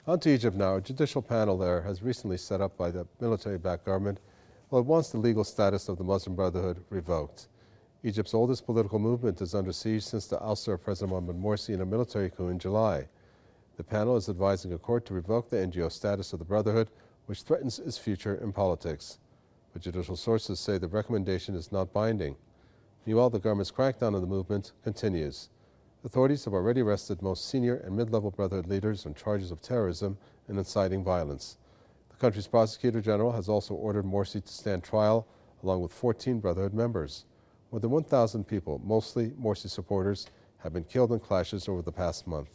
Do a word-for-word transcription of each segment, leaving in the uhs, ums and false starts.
On to Egypt now. A judicial panel there has recently set up by the military-backed government. Well, it wants the legal status of the Muslim Brotherhood revoked. Egypt's oldest political movement is under siege since the ouster of President Mohamed Morsi in a military coup in July. The panel is advising a court to revoke the N G O status of the Brotherhood, which threatens its future in politics. But judicial sources say the recommendation is not binding. Meanwhile, the government's crackdown on the movement continues. Authorities have already arrested most senior and mid-level Brotherhood leaders on charges of terrorism and inciting violence. The country's prosecutor general has also ordered Morsi to stand trial, along with fourteen Brotherhood members. More than one thousand people, mostly Morsi supporters, have been killed in clashes over the past month.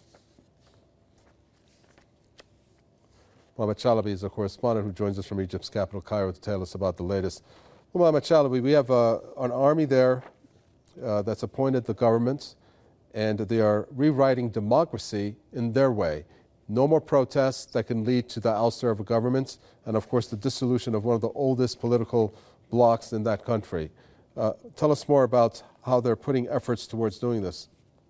Mohamed Chalabi is a correspondent who joins us from Egypt's capital, Cairo, to tell us about the latest. Well, Mohamed Chalabi, we have uh, an army there uh, that's appointed the government, and they are rewriting democracy in their way. No more protests that can lead to the ouster of a government, and of course the dissolution of one of the oldest political blocs in that country. Uh, tell us more about how they're putting efforts towards doing this.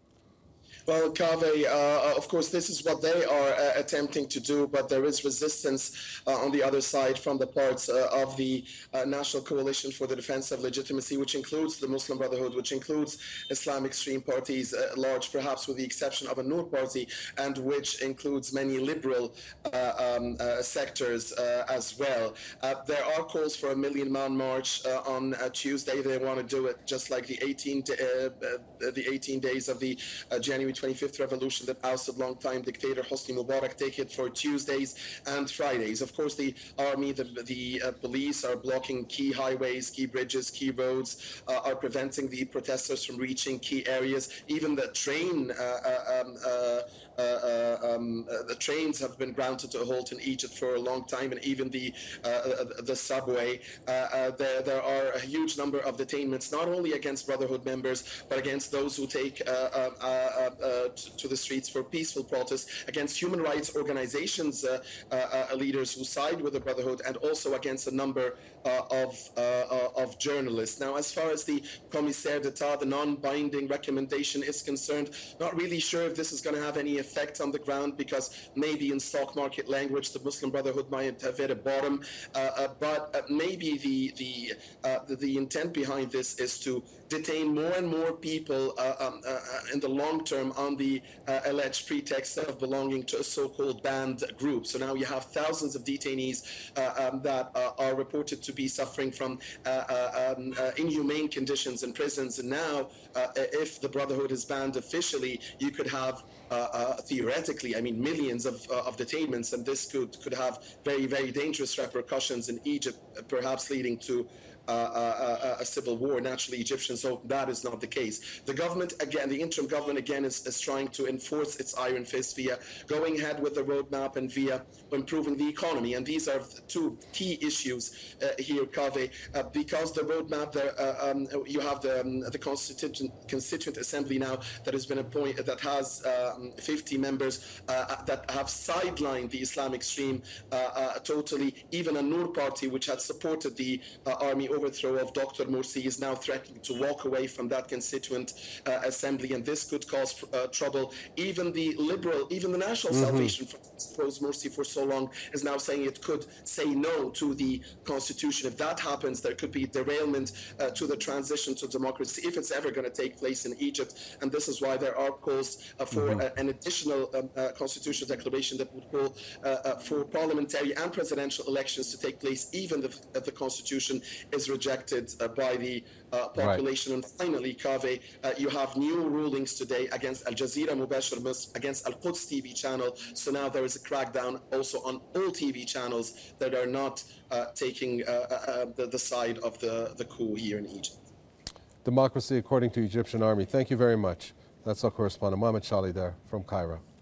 Well, Kaveh, uh, of course, this is what they are uh, attempting to do, but there is resistance uh, on the other side from the parts uh, of the uh, National Coalition for the Defense of Legitimacy, which includes the Muslim Brotherhood, which includes Islamic extreme parties at uh, large, perhaps with the exception of a Noor party, and which includes many liberal uh, um, uh, sectors uh, as well. Uh, there are calls for a million-man march uh, on uh, Tuesday. They want to do it just like the eighteen, uh, uh, the eighteen days of the uh, January twenty-fifth revolution that ousted longtime dictator Hosni Mubarak. Take it for Tuesdays and Fridays. Of course, the army, the, the uh, police are blocking key highways, key bridges, key roads, uh, are preventing the protesters from reaching key areas. Even the train, uh, uh, um, uh, uh, uh, um, uh, the trains have been grounded to a halt in Egypt for a long time, and even the uh, uh, the subway. Uh, uh, there, there are a huge number of detainments, not only against Brotherhood members, but against those who take uh, uh, uh, uh, to the streets for peaceful protests, against human rights organizations, uh, uh, uh, leaders who side with the Brotherhood, and also against a number uh, of uh, uh, of journalists. Now, as far as the commissaire d'etat, the non-binding recommendation is concerned, not really sure if this is going to have any effect on the ground, because maybe in stock market language, the Muslim Brotherhood might have hit a bottom, uh, uh, but uh, maybe the the, uh, the the intent behind this is to detain more and more people uh, um, uh, in the long term on the uh, alleged pretext of belonging to a so-called banned group. So now you have thousands of detainees uh, um, that uh, are reported to be suffering from uh, uh, um, uh, inhumane conditions in prisons. And now, uh, if the Brotherhood is banned officially, you could have uh, uh, theoretically, I mean, millions of, uh, of detainments, and this could, could have very, very dangerous repercussions in Egypt, perhaps leading to Uh, uh, a civil war. Naturally, Egyptians hope that is not the case. The government, again, the interim government, again, is, is trying to enforce its iron fist via going ahead with the roadmap and via improving the economy. And these are two key issues uh, here, Kaveh, uh, because the roadmap, the, uh, um, you have the, um, the Constituent, Constituent Assembly now that has been appointed, that has um, fifty members uh, that have sidelined the Islamic extreme uh, uh, totally. Even a Noor party, which had supported the uh, army overthrow of Doctor Morsi, is now threatening to walk away from that Constituent uh, Assembly, and this could cause uh, trouble. Even the liberal, even the National mm-hmm. Salvation Front, opposed Morsi for so long, is now saying it could say no to the Constitution. If that happens, there could be derailment uh, to the transition to democracy, if it's ever going to take place in Egypt. And this is why there are calls uh, for mm-hmm. uh, an additional um, uh, constitutional declaration that would call uh, uh, for parliamentary and presidential elections to take place, even if the, the Constitution is rejected uh, by the uh, population. Right. And finally, Kaveh, uh, you have new rulings today against Al Jazeera Mubashir, against Al Quds T V channel. So now there is a crackdown also on all T V channels that are not uh, taking uh, uh, the, the side of the, the coup here in Egypt. Democracy according to Egyptian army. Thank you very much. That's our correspondent, Mohamed Chalabi, there from Cairo.